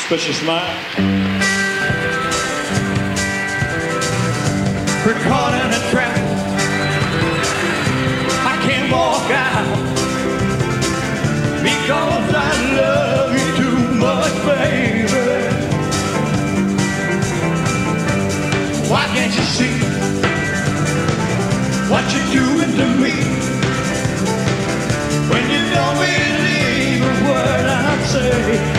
Special smile. We're caught in a trap. I can't walk out because I love you too much, baby. Why can't you see what you're doing to me? When you don't believe a word I say,